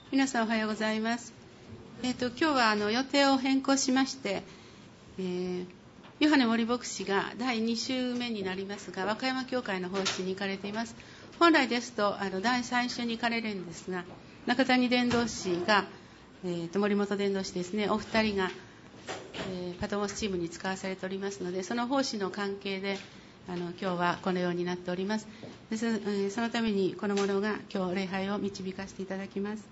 皆さんおはようございます。今日は予定を変更しまして、ヨハネ森牧師が第2週目になりますが、和歌山教会の奉仕に行かれています。本来ですと第3週に行かれるんですが、中谷伝道師が、森本伝道師ですね、お二人が、パトモスチームに使わされておりますので、その奉仕の関係で今日はこのようになっております。です、そのためにこの者が今日礼拝を導かせていただきます。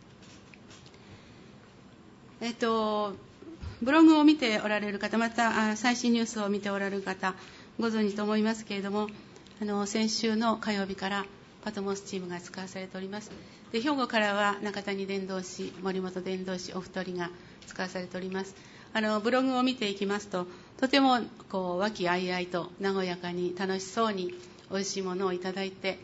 ブログを見ておられる方、また最新ニュースを見ておられる方、ご存知と思いますけれども、先週の火曜日からパトモスチームが使わされております。で、兵庫からは中谷伝道師、森本伝道師お二人が使わされております。ブログを見ていきますと、とても和気あいあいと和やかに楽しそうにおいしいものをいただいて、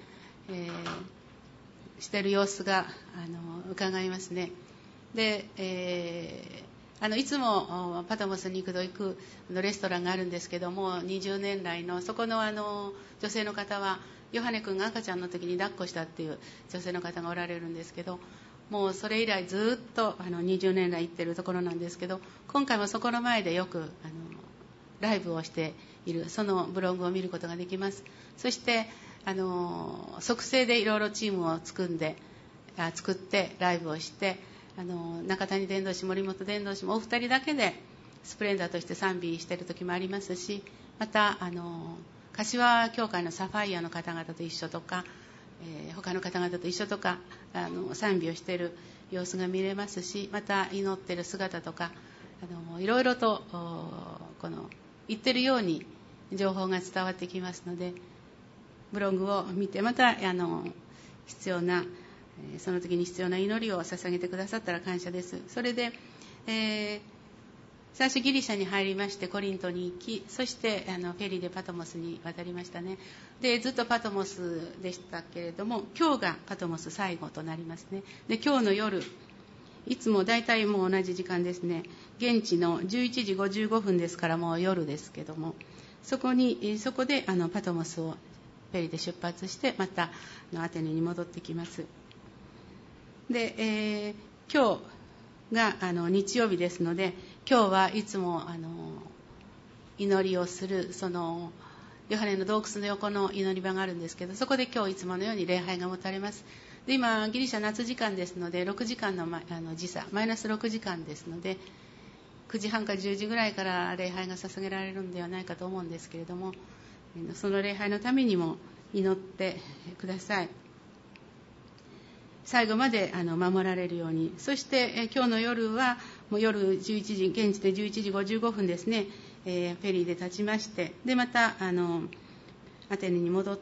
している様子が伺いますね。で、いつもパトモスに行くレストランがあるんですけども、20年来のそこの女性の方は、ヨハネ君が赤ちゃんの時に抱っこしたっていう女性の方がおられるんですけど、もうそれ以来ずっと20年来行ってるところなんですけど、今回もそこの前でよくライブをしている、そのブログを見ることができます。そして即成でいろいろチームを作ってライブをして、中谷伝道師、森本伝道師もお二人だけでスプレンダーとして賛美している時もありますし、また柏教会のサファイアの方々と一緒とか、他の方々と一緒とか賛美をしている様子が見れますし、また祈っている姿とかいろいろと言ってるように情報が伝わってきますので、ブログを見て、またその時に必要な祈りを捧げてくださったら感謝です。それで、最初ギリシャに入りましてコリントに行き、そしてフェリーでパトモスに渡りましたね。で、ずっとパトモスでしたけれども、今日がパトモス最後となりますね。で、今日の夜、いつも大体もう同じ時間ですね、現地の11時55分ですから、もう夜ですけども、そこでパトモスをフェリーで出発して、またアテネに戻ってきます。で、今日が日曜日ですので、今日はいつも祈りをするヨハネの洞窟の横の祈り場があるんですけど、そこで今日いつものように礼拝が持たれます。で、今ギリシャ夏時間ですので6時間の時差マイナス6時間ですので、9時半か10時ぐらいから礼拝が捧げられるんではないかと思うんですけれども、その礼拝のためにも祈ってください。最後まで守られるように。そして、今日の夜はもう夜11時、現地で11時55分ですね、フェリーで立ちまして、でまたアテネに戻って、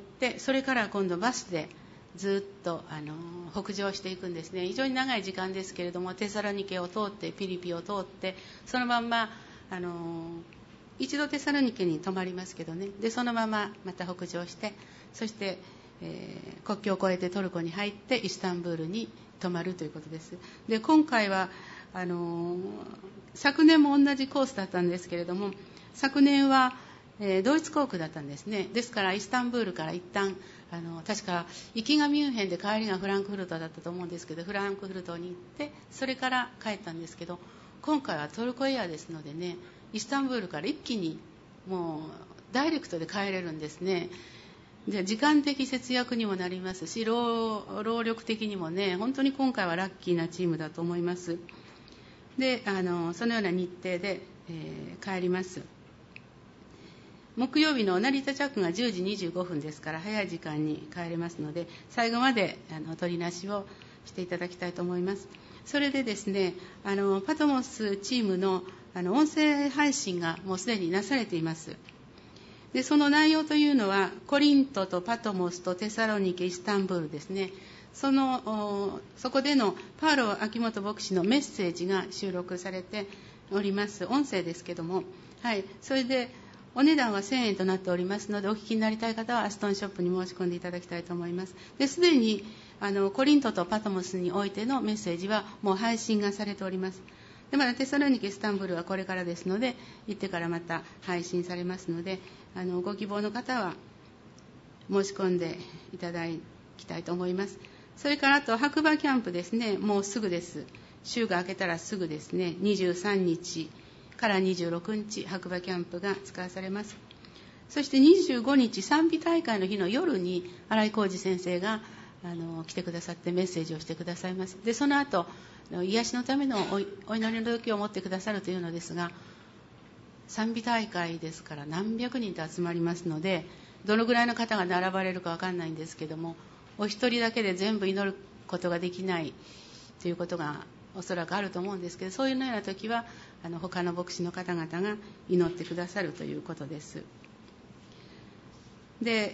それから今度バスでずっと北上していくんですね。非常に長い時間ですけれども、テサロニケを通ってピリピを通って、そのまんま一度テサロニケに泊まりますけどね、でそのまままた北上して、そして国境を越えてトルコに入ってイスタンブールに泊まるということです。で、今回は昨年も同じコースだったんですけれども、昨年は、ドイツ航空だったんですね。ですからイスタンブールから一旦確か行きがミュンヘンで帰りがフランクフルトだったと思うんですけど、フランクフルトに行ってそれから帰ったんですけど、今回はトルコエアですのでね、イスタンブールから一気にもうダイレクトで帰れるんですね。で、時間的節約にもなりますし、労力的にもね、本当に今回はラッキーなチームだと思います。で、そのような日程で、帰ります。木曜日の成田着が10時25分ですから、早い時間に帰れますので、最後まで取りなしをしていただきたいと思います。それでですね、パトモスチームの音声配信がもうすでになされています。で、その内容というのはコリントとパトモスとテサロニケ、イスタンブールですね。そこでのパウロ秋元牧師のメッセージが収録されております。音声ですけども、はい、それでお値段は1000円となっておりますので、お聞きになりたい方はアストンショップに申し込んでいただきたいと思います。で、すでにコリントとパトモスにおいてのメッセージはもう配信がされております。で、まだテサロニケ、イスタンブールはこれからですので、行ってからまた配信されますので、ご希望の方は申し込んでいただきたいと思います。 それからあと白馬キャンプですね、もうすぐです。週が明けたらすぐですね、23日から26日白馬キャンプが使わされます。そして25日賛美大会の日の夜に新井浩二先生が来てくださってメッセージをしてくださいます。でその後癒しのためのお祈りの時を持ってくださるというのですが、賛美大会ですから何百人と集まりますので、どのぐらいの方が並ばれるか分かんないんですけども、お一人だけで全部祈ることができないということがおそらくあると思うんですけど、そういうような時は他の牧師の方々が祈ってくださるということです。で、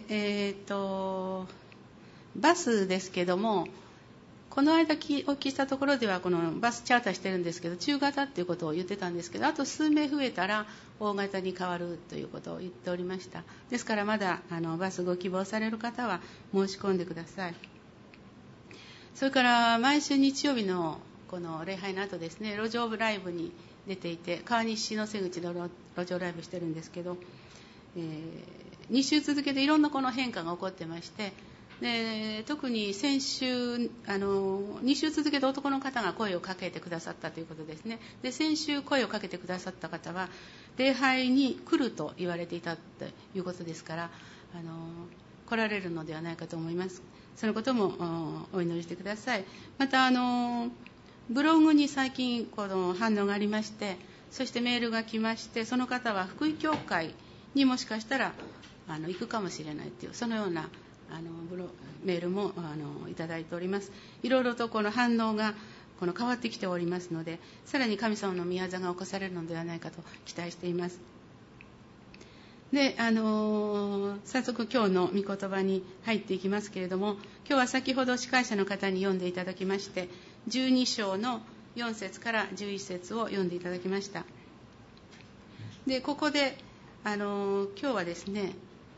バスですけども、この間お聞きしたところではこのバスチャーターしてるんですけど、中型っていうことを言ってたんですけど、あと数名増えたら大型に変わるということを言っておりました。ですからまだバスご希望される方は申し込んでください。それから毎週日曜日のこの礼拝の後ですね、路上ライブに出ていて、川西の瀬口の路上ライブしてるんですけど、2週続けていろんなこの変化が起こってまして、で特に先週2週続けて男の方が声をかけてくださったということですね。で先週声をかけてくださった方は礼拝に来ると言われていたということですから、来られるのではないかと思います。そのこともお祈りしてください。またブログに最近この反応がありまして、そしてメールが来まして、その方は福井教会にもしかしたら行くかもしれないという、そのようなメールもいただいております。いろいろとこの反応が変わってきておりますので、さらに神様の御業が起こされるのではないかと期待しています。で早速今日の御言葉に入っていきますけれども、今日は先ほど司会者の方に読んでいただきまして、12章の4節から11節を読んでいただきました。でここで今日はですね、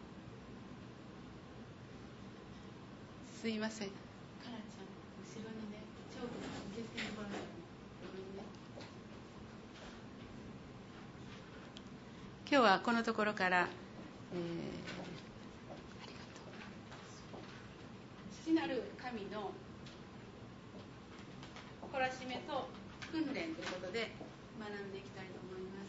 すいません、カラちゃん後ろにね、チョークが受け付けに来られる。今日はこのところから、ありがとう。父なる神の懲らしめと訓練ということで学んでいきたいと思います。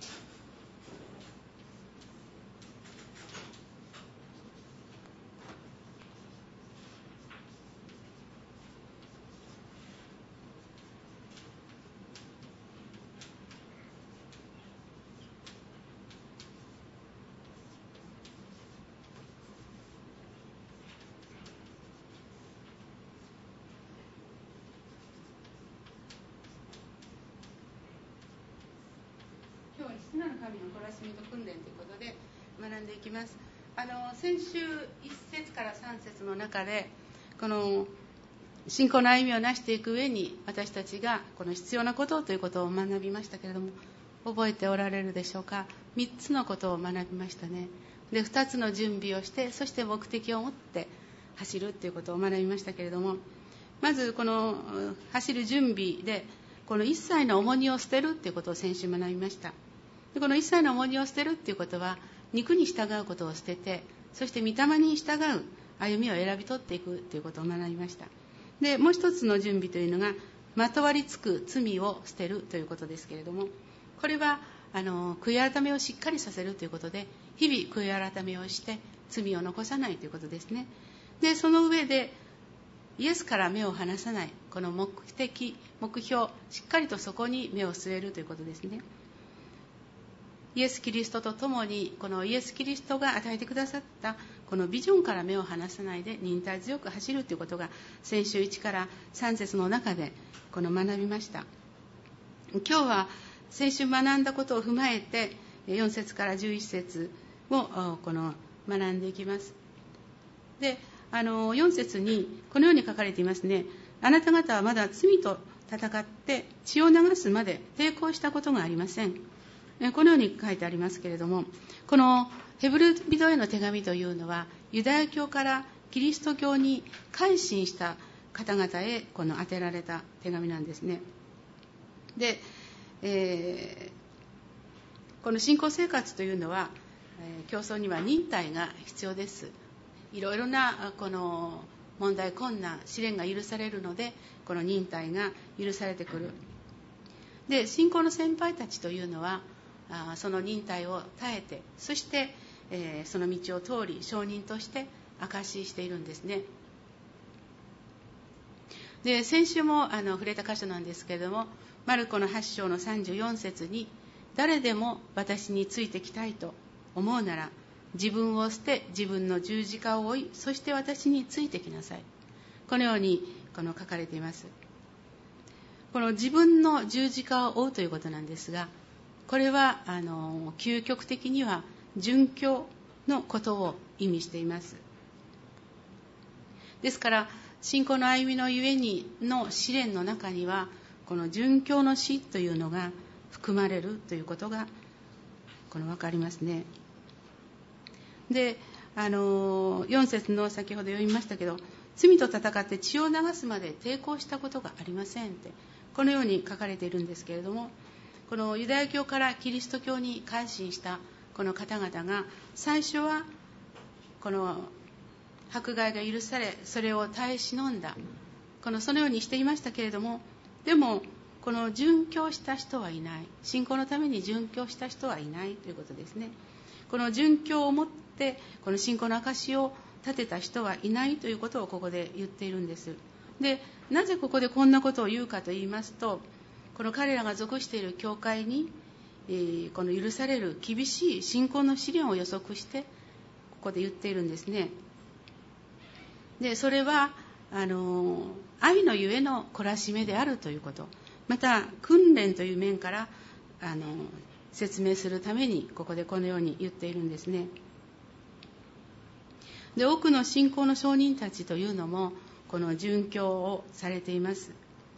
今日は父なる神の懲らしめと訓練ということで学んでいきます。先週1節から3節の中で、この信仰の歩みをなしていく上に私たちがこの必要なことということを学びましたけれども、覚えておられるでしょうか。3つのことを学びましたね。で2つの準備をして、そして目的を持って走るということを学びましたけれども、まずこの走る準備でこの一切の重荷を捨てるということを先週学びました。でこの一切の重荷を捨てるということは、肉に従うことを捨てて、そして御霊に従う歩みを選び取っていくということを学びました。でもう一つの準備というのが、まとわりつく罪を捨てるということですけれども、これは悔い改めをしっかりさせるということで、日々悔い改めをして罪を残さないということですね。でその上でイエスから目を離さない、この目的目標、しっかりとそこに目を据えるということですね。イエス・キリストと共に、このイエス・キリストが与えてくださったこのビジョンから目を離さないで忍耐強く走るということが、先週1から3節の中でこの学びました。今日は先週学んだことを踏まえて4節から11節をこの学んでいきます。で4節にこのように書かれていますね。あなた方はまだ罪と戦って血を流すまで抵抗したことがありません。このように書いてありますけれども、このヘブル人への手紙というのは、ユダヤ教からキリスト教に改心した方々へこの当てられた手紙なんですね。で、この信仰生活というのは、競争には忍耐が必要です。いろいろなこの問題、困難、試練が許されるので、この忍耐が許されてくる。で、信仰の先輩たちというのはその忍耐を耐えて、そして、その道を通り証人として証ししているんですね。で、先週も触れた箇所なんですけれども、マルコの8章の34節に、誰でも私についてきたいと思うなら、自分を捨て自分の十字架を追い、そして私についてきなさい。このように書かれています。この自分の十字架を追うということなんですが、これは究極的には殉教のことを意味しています。ですから信仰の歩みのゆえにの試練の中には、この殉教の死というのが含まれるということが分かりますね。で、4節の先ほど読みましたけど、罪と戦って血を流すまで抵抗したことがありませんって、このように書かれているんですけれども、このユダヤ教からキリスト教に改心したこの方々が、最初はこの迫害が許され、それを耐え忍んだ、そのようにしていましたけれども、でもこの殉教した人はいない、信仰のために殉教した人はいないということですね。この殉教をもってこの信仰の証を立てた人はいないということをここで言っているんです。で、なぜここでこんなことを言うかと言いますと、この彼らが属している教会に、この許される厳しい信仰の試練を予測してここで言っているんですね。で、それは愛のゆえの懲らしめであるということ、また訓練という面から説明するためにここでこのように言っているんですね。で、多くの信仰の証人たちというのもこの殉教をされています。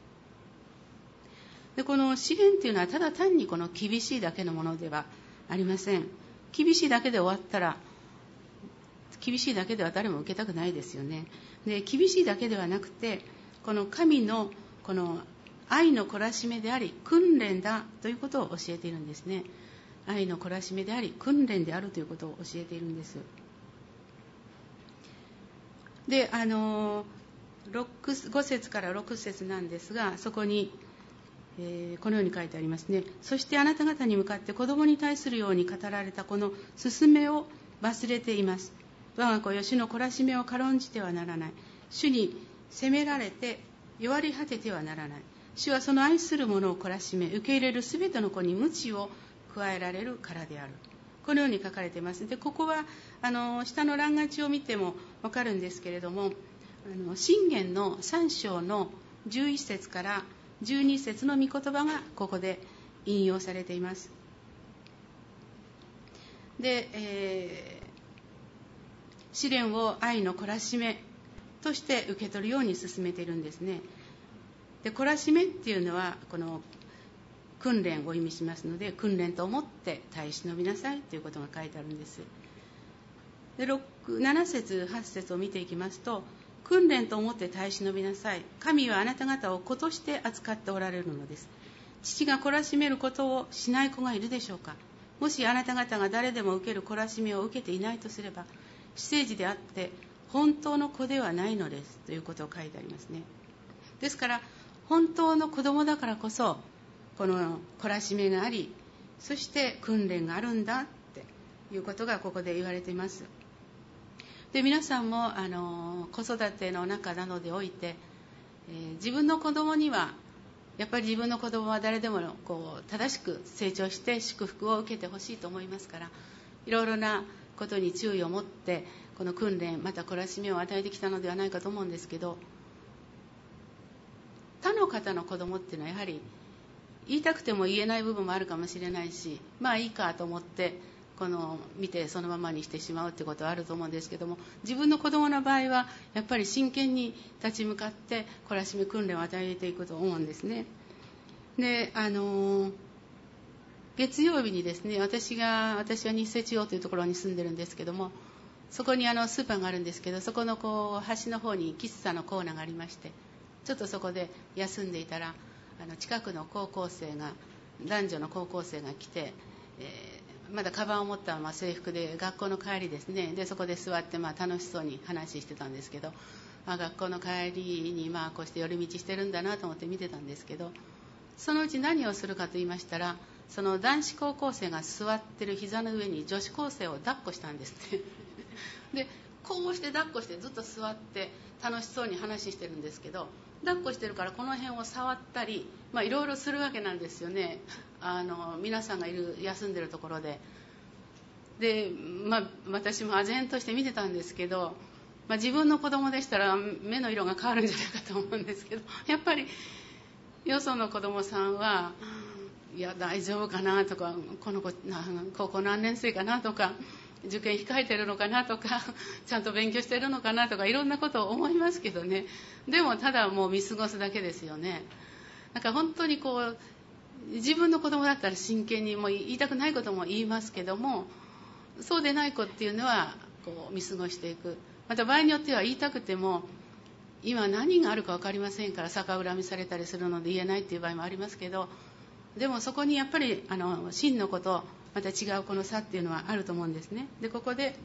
で、この試練というのはただ単にこの厳しいだけのものではありません。厳しいだけで終わったら、厳しいだけでは誰も受けたくないですよね。で、厳しいだけではなくて、この神のこの愛の懲らしめであり訓練だということを教えているんですね。愛の懲らしめであり訓練であるということを教えているんです。で、5節から6節なんですが、そこに、このように書いてありますね。そしてあなた方に向かって子供に対するように語られたこの勧めを忘れています。我が子よ、主の懲らしめを軽んじてはならない。主に責められて弱り果ててはならない。主はその愛する者を懲らしめ、受け入れるすべての子に鞭を加えられるからである。このように書かれています。で、ここは下の欄書を見ても分かるんですけれども、箴言の3章の11節から12節の御言葉がここで引用されています。で、試練を愛の懲らしめとして受け取るように進めているんですね。で、懲らしめっていうのはこの訓練を意味しますので、訓練と思って耐え忍びなさいということが書いてあるんです。で、7節8節を見ていきますと、訓練と思って耐え忍びなさい。神はあなた方を子として扱っておられるのです。父が懲らしめることをしない子がいるでしょうか。もしあなた方が誰でも受ける懲らしめを受けていないとすれば、私生児であって本当の子ではないのですということを書いてありますね。ですから本当の子供だからこそこの懲らしめがあり、そして訓練があるんだっていうことがここで言われています。で、皆さんも子育ての中などでおいて、自分の子供にはやっぱり自分の子供は誰でも正しく成長して祝福を受けてほしいと思いますから、いろいろなことに注意を持ってこの訓練また懲らしめを与えてきたのではないかと思うんですけど、他の方の子供っていうのはやはり言いたくても言えない部分もあるかもしれないし、まあいいかと思って見てそのままにしてしまうってことはあると思うんですけども、自分の子供の場合はやっぱり真剣に立ち向かって懲らしめ訓練を与えていくと思うんですね。で、月曜日にですね、私は日生中央というところに住んでるんですけども、そこにスーパーがあるんですけど、そこの端の方に喫茶のコーナーがありまして、ちょっとそこで休んでいたら近くの男女の高校生が来て、まだカバンを持ったまま制服で学校の帰りですね。で、そこで座って楽しそうに話してたんですけど、 学校の帰りにこうして寄り道してるんだなと思って見てたんですけど、そのうち何をするかと言いましたら、その男子高校生が座ってる膝の上に女子高生を抱っこしたんですってでこうして抱っこしてずっと座って楽しそうに話してるんですけど、抱っこしてるからこの辺を触ったりいろいろするわけなんですよね。皆さんが休んでるところで私も唖然として見てたんですけど、自分の子供でしたら目の色が変わるんじゃないかと思うんですけど、やっぱりよその子供さんはいや大丈夫かなとか、この子高校何年生かなとか、受験控えてるのかなとか、ちゃんと勉強してるのかなとか、いろんなことを思いますけどね。でもただもう見過ごすだけですよね。本当に自分の子供だったら真剣にもう言いたくないことも言いますけども、そうでない子っていうのは見過ごしていく。また場合によっては言いたくても今何があるか分かりませんから逆恨みされたりするので言えないっていう場合もありますけど、でもそこにやっぱり真の子とまた違うこの差っていうのはあると思うんですね。でここで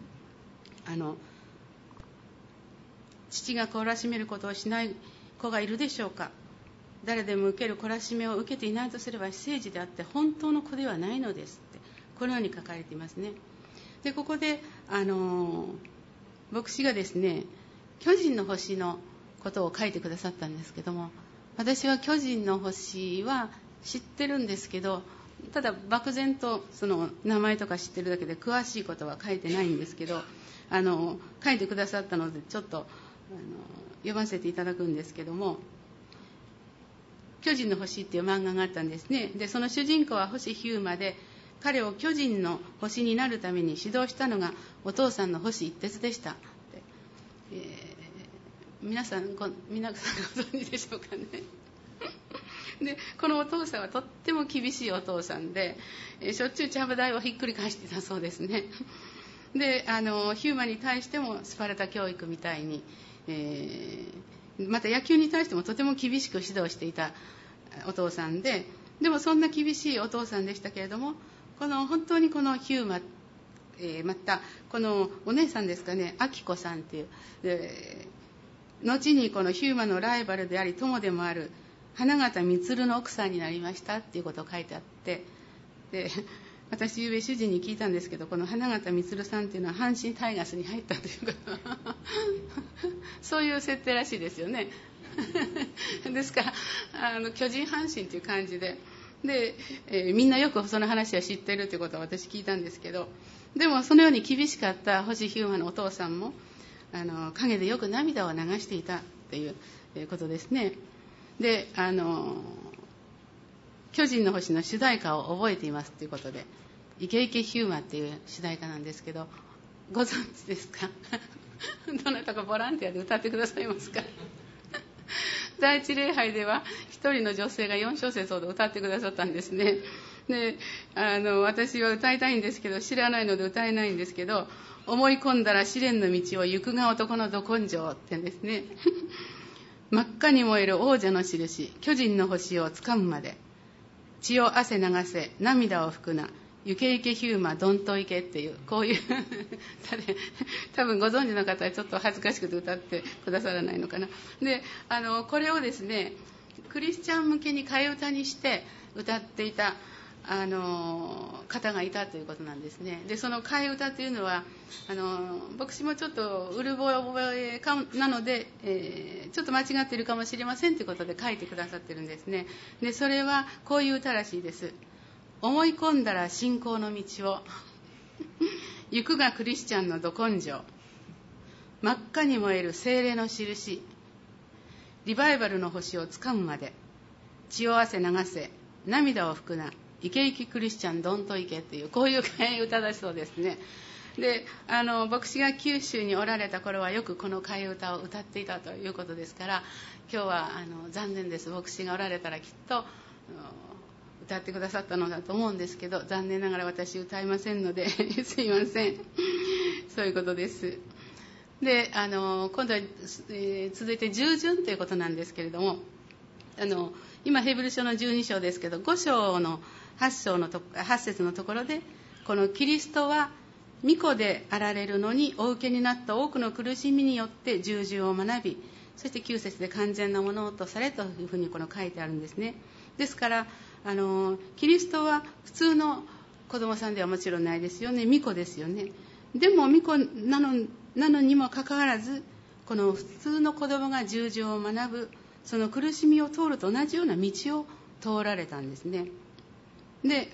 父が懲らしめることをしない子がいるでしょうか。誰でも受ける懲らしめを受けていないとすれば非聖児であって本当の子ではないのですって、このように書かれていますね。でここで牧師がですね、巨人の星のことを書いてくださったんですけども、私は巨人の星は知ってるんですけど、ただ漠然とその名前とか知ってるだけで詳しいことは書いてないんですけど、書いてくださったのでちょっと読ませていただくんですけども、巨人の星っていう漫画があったんですね。でその主人公は星ヒューマで、彼を巨人の星になるために指導したのがお父さんの星一徹でした。皆さんご存知でしょうかね。でこのお父さんはとっても厳しいお父さんで、しょっちゅうちゃぶ台をひっくり返していたそうですね。でヒューマに対してもスパルタ教育みたいに、また野球に対してもとても厳しく指導していたお父さんで、でもそんな厳しいお父さんでしたけれども、本当にこのヒューマ、またこのお姉さんですかね、アキコさんっていう、後にこのヒューマのライバルであり友でもある花形満の奥さんになりましたっていうことを書いてあって、で私ゆうべ主人に聞いたんですけど、この花形満さんっていうのは阪神タイガースに入ったというかそういう設定らしいですよねですから巨人阪神っていう感じで、みんなよくその話は知ってるということを私聞いたんですけど、でもそのように厳しかった星ヒューマのお父さんも陰でよく涙を流していたということですね。で巨人の星の主題歌を覚えていますということで、イケイケヒューマっていう主題歌なんですけど、ご存知ですかどなたかボランティアで歌ってくださいますか第一礼拝では一人の女性が4小節ほど歌ってくださったんですね。で私は歌いたいんですけど知らないので歌えないんですけど、思い込んだら試練の道を行くが男のど根性ってんですね真っ赤に燃える王者の印、巨人の星をつかむまで、血を汗流せ涙を拭くな、ゆけゆけヒューマどんといけっていう、こういう多分ご存知の方はちょっと恥ずかしくて歌ってくださらないのかな。でこれをですね、クリスチャン向けに替え歌にして歌っていた方がいたということなんですね。でその替え歌というのは牧師もちょっとうる覚えなので、ちょっと間違っているかもしれませんということで書いてくださってるんですね。でそれはこういう歌らしいです。思い込んだら信仰の道を行くがクリスチャンのど根性、真っ赤に燃える精霊の印、リバイバルの星をつかむまで、血を汗流せ涙を拭くな、イケイケクリスチャンどんといけっていう、こういう替え歌だそうですね。で牧師が九州におられた頃はよくこの替え歌を歌っていたということですから、今日は残念です。牧師がおられたらきっと歌ってくださったのだと思うんですけど、残念ながら私歌いませんのですいませんそういうことです。で今度は、続いて従順ということなんですけれども、今ヘブル書の12章ですけど、5章の8節のところで、このキリストは御子であられるのにお受けになった多くの苦しみによって従順を学び、 そして9節で完全なものとされというふうに書いてあるんですね。ですからキリストは普通の子供さんではもちろんないですよね。御子ですよね。でも御子なのにもかかわらず、この普通の子供が従順を学ぶ、その苦しみを通ると同じような道を通られたんですね。で、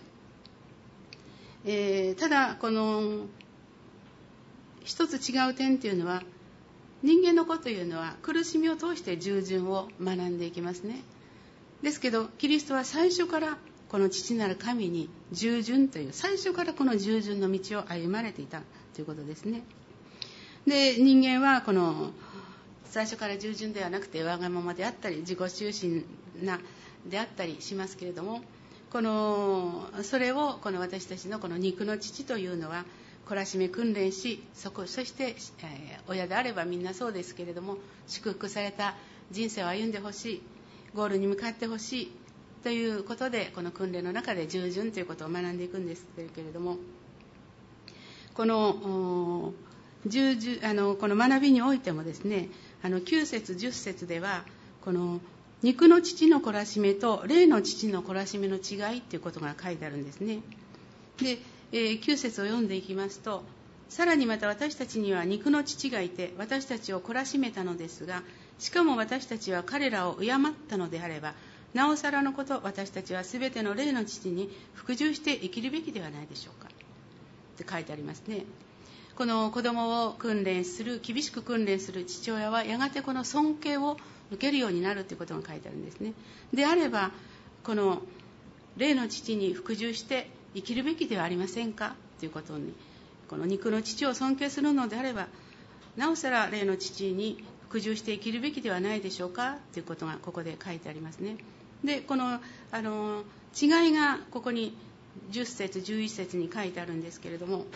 ただこの一つ違う点というのは、人間の子というのは苦しみを通して従順を学んでいきますね。ですけどキリストは最初からこの父なる神に従順という、最初からこの従順の道を歩まれていたということですね。で、人間はこの最初から従順ではなくてわがままであったり自己中心であったりしますけれども、それをこの私たちのこの肉の父というのは懲らしめ訓練し、そして、親であればみんなそうですけれども、祝福された人生を歩んでほしい、ゴールに向かってほしいということで、この訓練の中で従順ということを学んでいくんですけれども、この学びにおいてもですね、9節10節ではこの肉の父の懲らしめと霊の父の懲らしめの違いということが書いてあるんですね。で、9節を読んでいきますと、さらにまた私たちには肉の父がいて私たちを懲らしめたのですが、しかも私たちは彼らを敬ったのであれば、なおさらのこと私たちはすべての霊の父に服従して生きるべきではないでしょうかって書いてありますね。この子供を訓練する、厳しく訓練する父親はやがてこの尊敬を受けるようになるということが書いてあるんですね。であればこの霊の父に服従して生きるべきではありませんかということに、この肉の父を尊敬するのであればなおさら霊の父に服従して生きるべきではないでしょうかということがここで書いてありますね。で、この違いがここに10節11節に書いてあるんですけれども、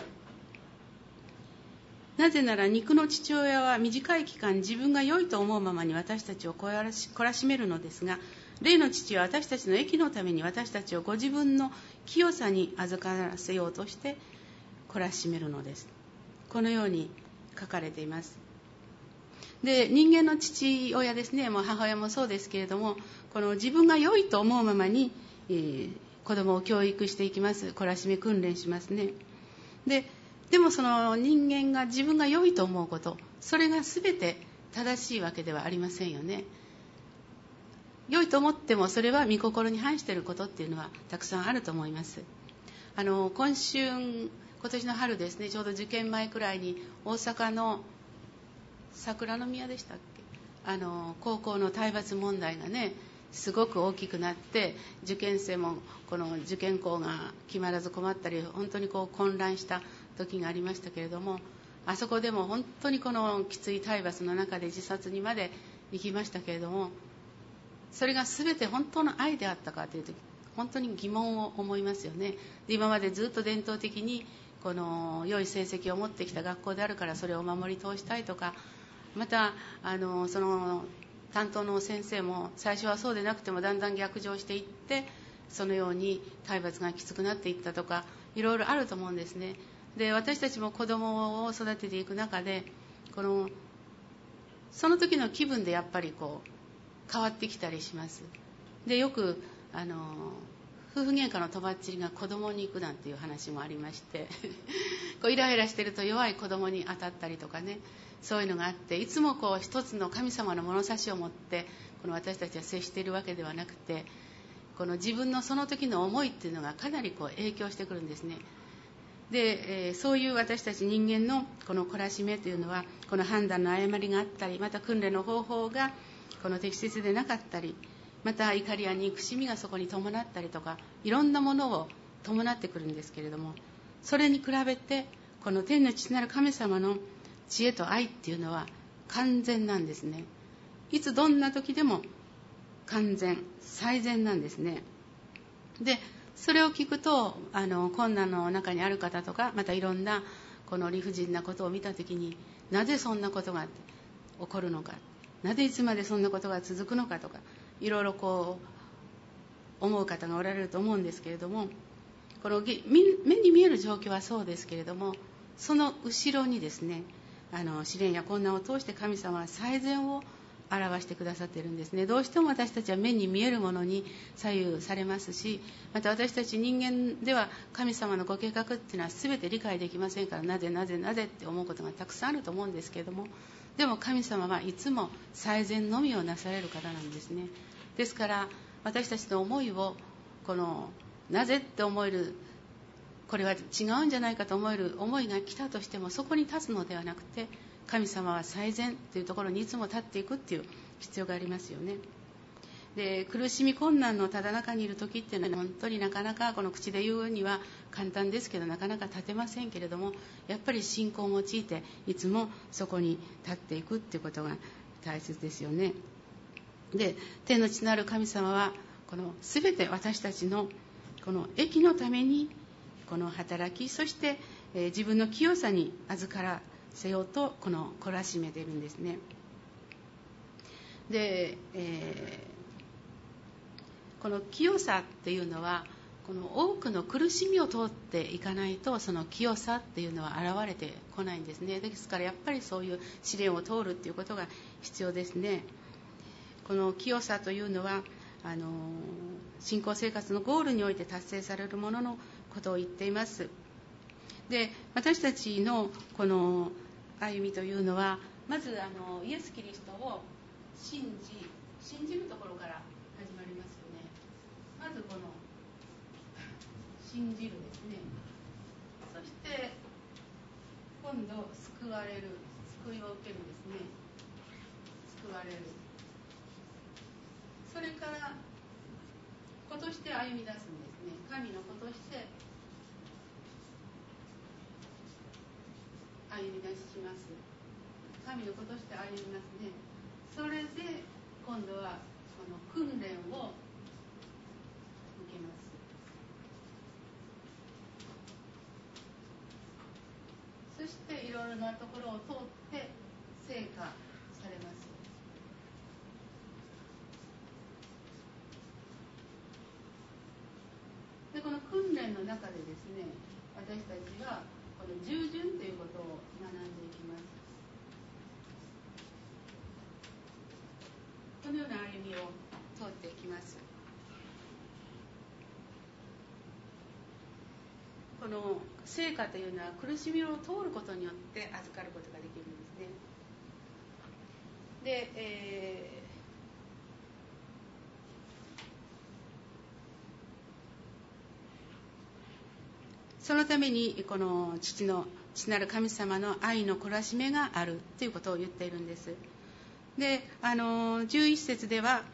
なぜなら肉の父親は短い期間自分が良いと思うままに私たちを懲らしめるのですが、霊の父は私たちの益のために私たちをご自分の清さに預からせようとして懲らしめるのです。このように書かれています。で、人間の父親ですね、もう母親もそうですけれども、この自分が良いと思うままに、子供を教育していきます。懲らしめ訓練しますね。でもその人間が自分が良いと思うこと、それが全て正しいわけではありませんよね。良いと思ってもそれは御心に反していることっていうのはたくさんあると思います。今年の春ですね、ちょうど受験前くらいに大阪の桜の宮でしたっけ、高校の体罰問題がねすごく大きくなって、受験生もこの受験校が決まらず困ったり、本当に混乱した時がありましたけれども、あそこでも本当にこのきつい体罰の中で自殺にまで行きましたけれども、それが全て本当の愛であったかというと本当に疑問を思いますよね。で、今までずっと伝統的にこの良い成績を持ってきた学校であるからそれを守り通したいとか、またその担当の先生も最初はそうでなくてもだんだん逆上していって、そのように体罰がきつくなっていったとか、いろいろあると思うんですね。で、私たちも子供を育てていく中でその時の気分でやっぱり変わってきたりします。で、よく夫婦喧嘩のとばっちりが子供に行くなんていう話もありましてイライラしてると弱い子供に当たったりとかね、そういうのがあって、いつも一つの神様の物差しを持って私たちは接しているわけではなくて、自分のその時の思いっていうのがかなり影響してくるんですね。で、そういう私たち人間のこの懲らしめというのは、この判断の誤りがあったり、また訓練の方法が適切でなかったり、また怒りや憎しみがそこに伴ったりとか、いろんなものを伴ってくるんですけれども、それに比べてこの天の父なる神様の知恵と愛っていうのは完全なんですね。いつどんな時でも完全、最善なんですね。で、それを聞くと困難の中にある方とか、またいろんな理不尽なことを見た時に、なぜそんなことが起こるのか、なぜいつまでそんなことが続くのかとか、いろいろ思う方がおられると思うんですけれども、目に見える状況はそうですけれども、その後ろにですね、試練や困難を通して神様は最善を表してくださっているんですね。どうしても私たちは目に見えるものに左右されますし、また私たち人間では神様のご計画っていうのは全て理解できませんから、なぜって思うことがたくさんあると思うんですけれども、でも神様はいつも最善のみをなされる方なんですね。ですから私たちの思いをなぜって思える、これは違うんじゃないかと思える思いが来たとしても、そこに立つのではなくて、神様は最善というところにいつも立っていくっていう必要がありますよね。で、苦しみ困難のただ中にいる時っていうのは本当になかなかこの口で言うには簡単ですけど、なかなか立てませんけれども、やっぱり信仰を用いていつもそこに立っていくっていうことが大切ですよね。で、天の父なる神様はこの全て私たちのこの益のためにこの働き、そして、自分の清さに預からせようと懲らしめているんですね。で、この清さっていうのはこの多くの苦しみを通っていかないと、その清さっていうのは現れてこないんですね。ですからやっぱりそういう試練を通るっていうことが必要ですね。この清さというのは信仰生活のゴールにおいて達成されるもののことを言っています。で、私たちのこの歩みというのは、まずイエス・キリストを信じるところから始まりますよね。まずこの信じるですね。そして今度救われる、救いを受けるですね。救われる。それから子として歩み出すんですね。神の子として歩み出します。神の子として歩みますね。それで今度はこの訓練を受けます。そしていろいろなところを通って成果されます。で、この訓練の中でですね、私たちはこの従順ということを学んでいきます。このような歩みを通っていきます。この成果というのは苦しみを通ることによって預かることができるんですね。で、そのためにこの父なる神様の愛の懲らしめがあるということを言っているんです。で、11節では、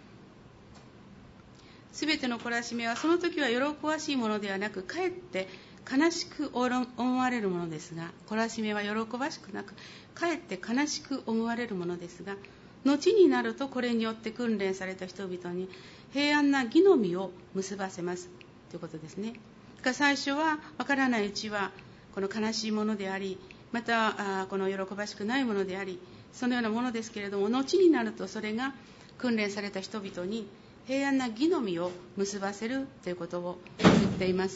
すべての懲らしめはその時は喜ばしいものではなく、かえって悲しく思われるものですが、懲らしめは喜ばしくなく、かえって悲しく思われるものですが、後になるとこれによって訓練された人々に平安な義の実を結ばせますということですね。最初はわからないうちはこの悲しいものであり、またこの喜ばしくないものであり、そのようなものですけれども、後になるとそれが訓練された人々に平安な義の実を結ばせるということを言っています。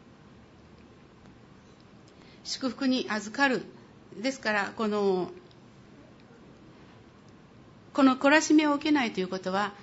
祝福に預かる。ですからこの懲らしめを受けないということは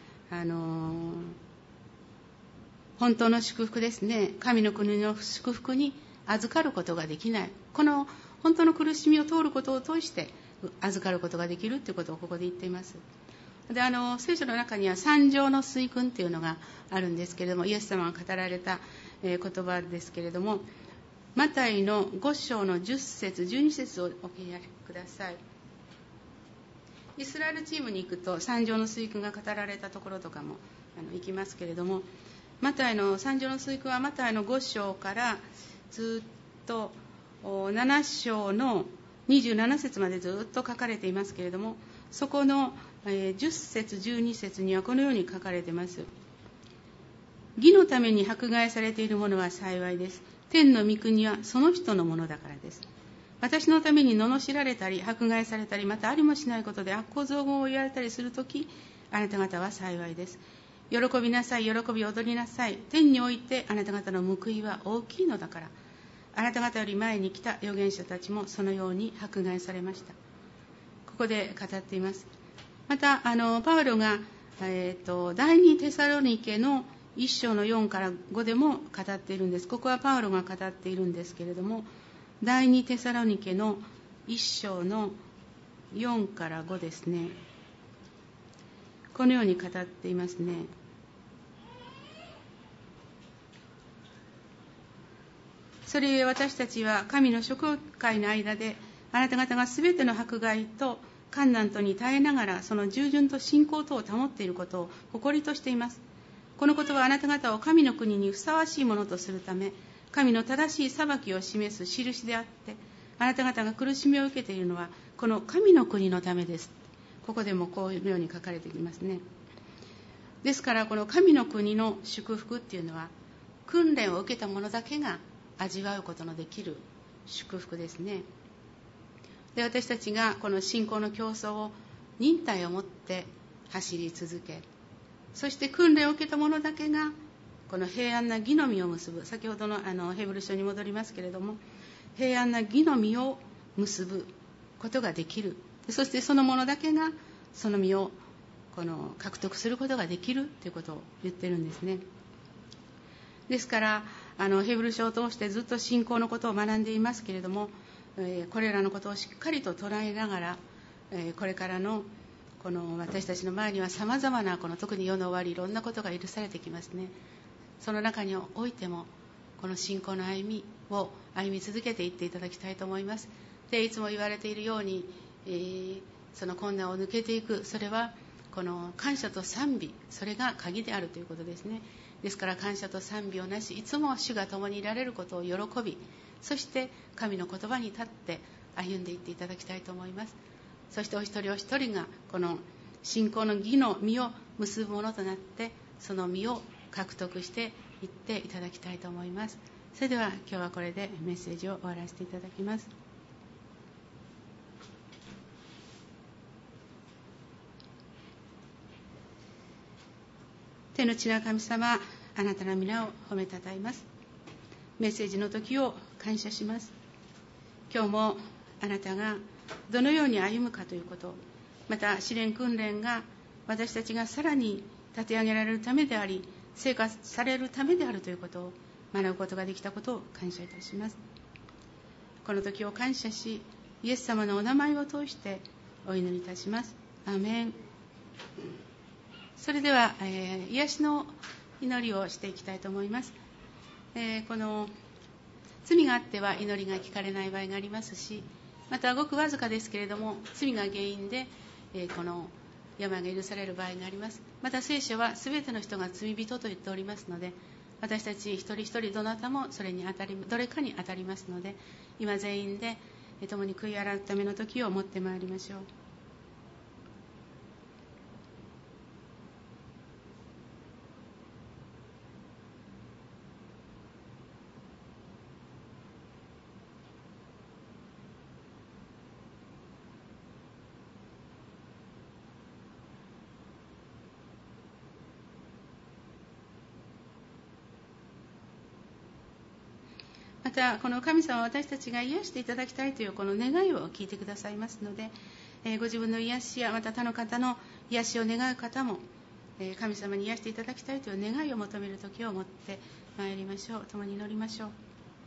本当の祝福ですね。神の国の祝福に預かることができない。この本当の苦しみを通ることを通して預かることができるということをここで言っています。で、聖書の中には三条の水訓というのがあるんですけれども、イエス様が語られた言葉ですけれども、マタイの5章の10節12節をお聞きください。イスラエルチームに行くと三条の水訓が語られたところとかも行きますけれども、マタイの三条の水訓はマタイの5章からずっと7章の27節までずっと書かれていますけれども、そこの10節12節にはこのように書かれています。義のために迫害されている者は幸いです。天の御国はその人のものだからです。私のために罵られたり迫害されたり、またありもしないことで悪行増言を言われたりするとき、あなた方は幸いです。喜びなさい、喜び踊りなさい。天においてあなた方の報いは大きいのだから。あなた方より前に来た預言者たちもそのように迫害されました。ここで語っています。 またパウロが、第二テサロニケの1章の4から5でも語っているんです。ここはパウロが語っているんですけれども、第二テサロニケの1章の4から5ですね。このように語っていますね。それゆえ私たちは神の諸教会の間であなた方がすべての迫害と患難とに耐えながらその従順と信仰とを保っていることを誇りとしています。このことはあなた方を神の国にふさわしいものとするため、神の正しい裁きを示す印であって、あなた方が苦しみを受けているのはこの神の国のためです。ここでもこういうように書かれていますね。ですからこの神の国の祝福っていうのは訓練を受けた者だけが味わうことのできる祝福ですね。で、私たちがこの信仰の競争を忍耐を持って走り続け、そして訓練を受けた者だけがこの平安な義の実を結ぶ、先ほどのヘブル書に戻りますけれども、平安な義の実を結ぶことができる。そしてその者だけがその実を獲得することができるということを言ってるんですね。ですからヘブル書を通してずっと信仰のことを学んでいますけれども、これらのことをしっかりと捉えながら、これからの私たちの前にはさまざまな特に世の終わりいろんなことが許されてきますね。その中においてもこの信仰の歩みを歩み続けていっていただきたいと思います。で、いつも言われているように、その困難を抜けていく、それはこの感謝と賛美、それが鍵であるということですね。ですから感謝と賛美をなし、いつも主が共にいられることを喜び、そして神の言葉に立って歩んでいっていただきたいと思います。そしてお一人お一人がこの信仰の義の実を結ぶものとなって、その実を獲得していっていただきたいと思います。それでは今日はこれでメッセージを終わらせていただきます。天の地の神様、あなたの皆を褒めたたえます。メッセージの時を感謝します。今日もあなたがどのように歩むかということ、また試練訓練が私たちがさらに立て上げられるためであり、成果されるためであるということを学ぶことができたことを感謝いたします。この時を感謝し、イエス様のお名前を通してお祈りいたします。アーメン。それでは、癒しの祈りをしていきたいと思います。この罪があっては祈りが聞かれない場合がありますし、またごくわずかですけれども罪が原因で、この病が許される場合があります。また聖書はすべての人が罪人と言っておりますので、私たち一人一人どなたもそれにどれかに当たりますので、今全員で共に悔い改めの時を持ってまいりましょう。またこの神様は私たちが癒していただきたいというこの願いを聞いてくださいますので、ご自分の癒しやまた他の方の癒しを願う方も、神様に癒していただきたいという願いを求める時を持ってまいりましょう。共に祈りましょう。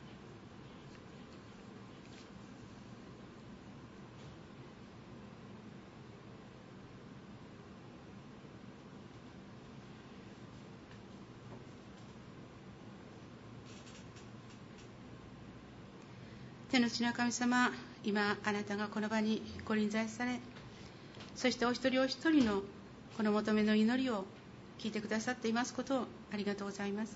天の地の神様、今あなたがこの場にご臨在され、そしてお一人お一人のこの求めの祈りを聞いてくださっていますことをありがとうございます。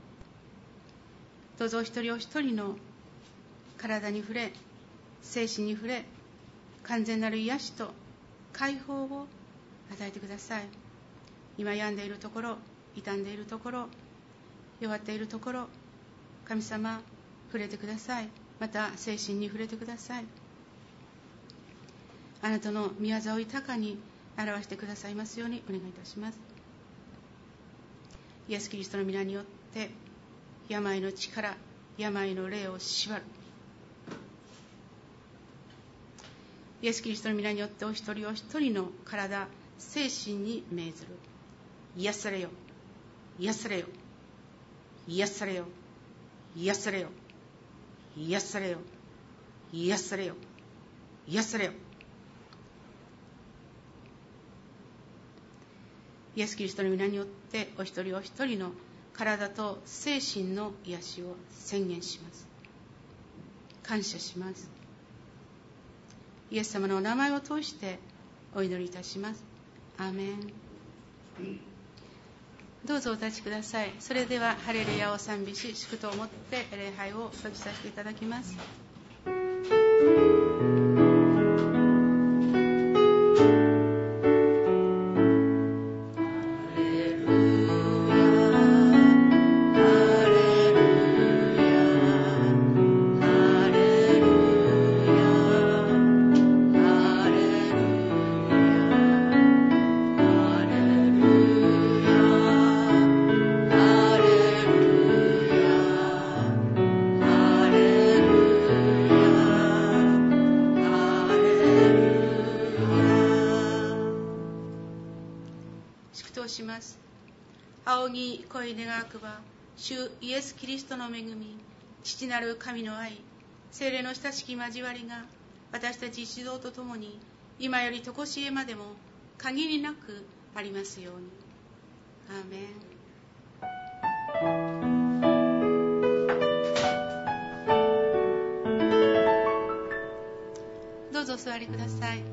どうぞお一人お一人の体に触れ、精神に触れ、完全なる癒しと解放を与えてください。今病んでいるところ、傷んでいるところ、弱っているところ、神様触れてください。また精神に触れてください。あなたの御業を豊かに表してくださいますようにお願いいたします。イエスキリストの皆によって病の力、病の霊を縛る。イエスキリストの皆によってお一人お一人の体、 精神に命ずる。癒されよ、癒されよ、癒されよ、癒されよ、癒されよ、癒されよ、癒されよ。イエス・キリストの皆によってお一人お一人の体と精神の癒しを宣言します。感謝します。イエス様のお名前を通してお祈りいたします。アーメン。どうぞお立ちください。それではハレルヤを賛美し、祝祷をもって礼拝を閉じさせていただきます。します。仰ぎ声願わくば、主イエス・キリストの恵み、父なる神の愛、聖霊の親しき交わりが私たち一同とともに今より常しえまでも限りなくありますように。アーメン。どうぞお座りください。